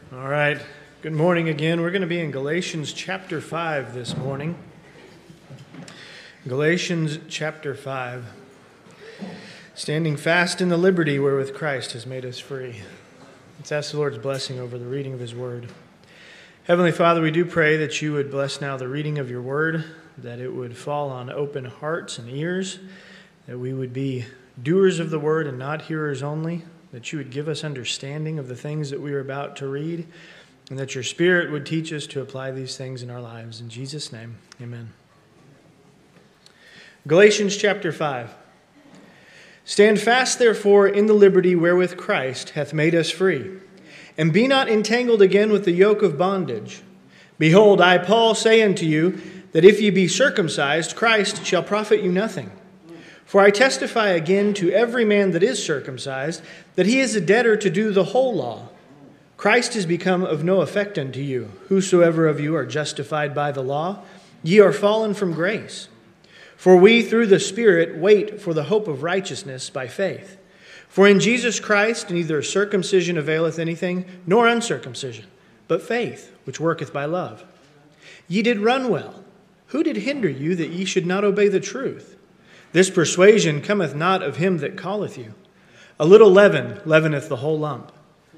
All right. Good morning again. We're going to be in Galatians chapter 5 this morning. Galatians chapter 5. Standing fast in the liberty wherewith Christ has made us free. Let's ask the Lord's blessing over the reading of His Word. Heavenly Father, we do pray that you would bless now the reading of your Word, that it would fall on open hearts and ears, that we would be doers of the Word and not hearers only, that you would give us understanding of the things that we are about to read, and that your Spirit would teach us to apply these things in our lives. In Jesus' name, amen. Galatians chapter 5. Stand fast, therefore, in the liberty wherewith Christ hath made us free, and be not entangled again with the yoke of bondage. Behold, I, Paul, say unto you, that if ye be circumcised, Christ shall profit you nothing. For I testify again to every man that is circumcised, that he is a debtor to do the whole law. Christ is become of no effect unto you. Whosoever of you are justified by the law, ye are fallen from grace. For we through the Spirit wait for the hope of righteousness by faith. For in Jesus Christ neither circumcision availeth anything, nor uncircumcision, but faith, which worketh by love. Ye did run well. Who did hinder you that ye should not obey the truth? This persuasion cometh not of him that calleth you. A little leaven leaveneth the whole lump.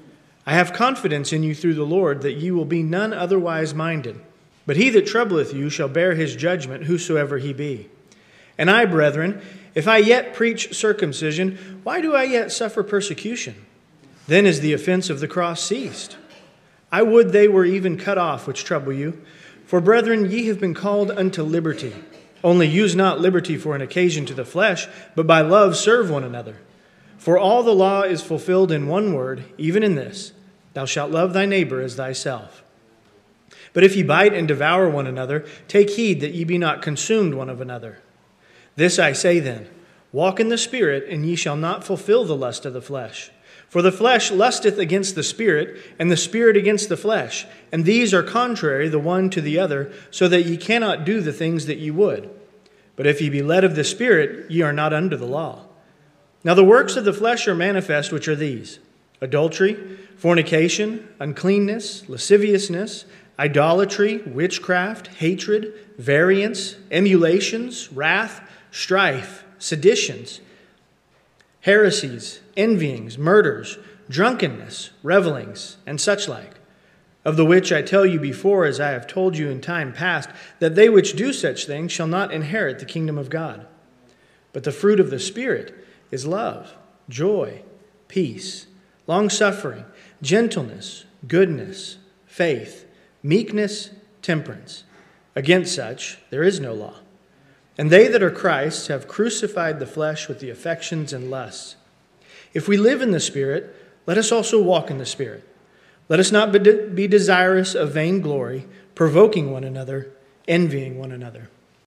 I have confidence in you through the Lord that ye will be none otherwise minded. But he that troubleth you shall bear his judgment, whosoever he be. And I, brethren, if I yet preach circumcision, why do I yet suffer persecution? Then is the offense of the cross ceased. I would they were even cut off which trouble you. For, brethren, ye have been called unto liberty. Only use not liberty for an occasion to the flesh, but by love serve one another. For all the law is fulfilled in one word, even in this, thou shalt love thy neighbor as thyself. But if ye bite and devour one another, take heed that ye be not consumed one of another. This I say then, walk in the Spirit, and ye shall not fulfill the lust of the flesh. For the flesh lusteth against the Spirit, and the Spirit against the flesh. And these are contrary the one to the other, so that ye cannot do the things that ye would. But if ye be led of the Spirit, ye are not under the law. Now the works of the flesh are manifest, which are these: adultery, fornication, uncleanness, lasciviousness, idolatry, witchcraft, hatred, variance, emulations, wrath, strife, seditions, heresies, envyings, murders, drunkenness, revellings, and such like, of the which I tell you before, as I have told you in time past, that they which do such things shall not inherit the kingdom of God. But the fruit of the Spirit is love, joy, peace, long-suffering, gentleness, goodness, faith, meekness, temperance. Against such there is no law. And they that are Christ's have crucified the flesh with the affections and lusts. If we live in the Spirit, let us also walk in the Spirit. Let us not be desirous of vainglory, provoking one another, envying one another.